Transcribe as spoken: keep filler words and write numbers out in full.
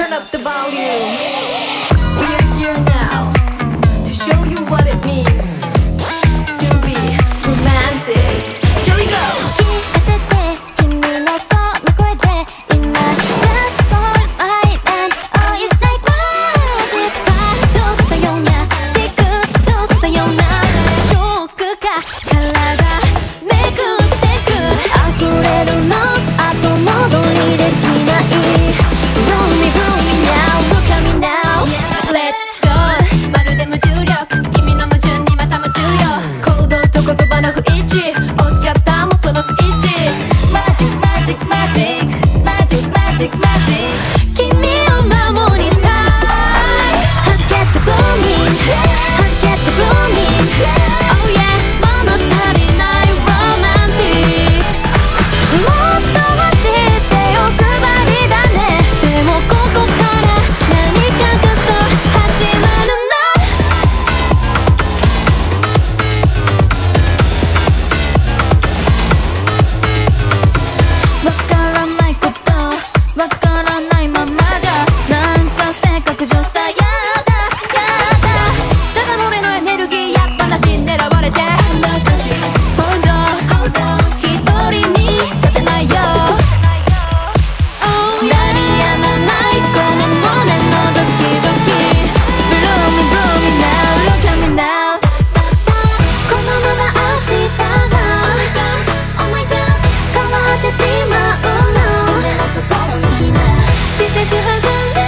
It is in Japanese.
turn up the volume. We are here now to show you what it means to be romantic. Here we go. 聞かせて君のその声で今 Just for my land Oh it's like magic パッとしたようなチクッとしたようなショックが体めくってく溢れるの後戻りできない Blow me blow me now look at me now Let's go まるで無重力君の矛盾にまた夢中よ行動と言葉の不一致押しちゃったもうそのスイッチ Magic magic magic magic magic magic 君を守りたい弾けて blooming 弾けて blooming Oh yeah 物足りない romantic もっと走って欲張りだねでもここから何かがそう始まるんだわからないことわからないままじゃなんか性格上さやだやだただ俺のエネルギーやっぱなし狙われてHold on hold on 一人にさせないよ鳴りやまないこの胸のドキドキ Blow me blow me now look at me now このまま明日が Oh my god 変わってしまうの季節はずんで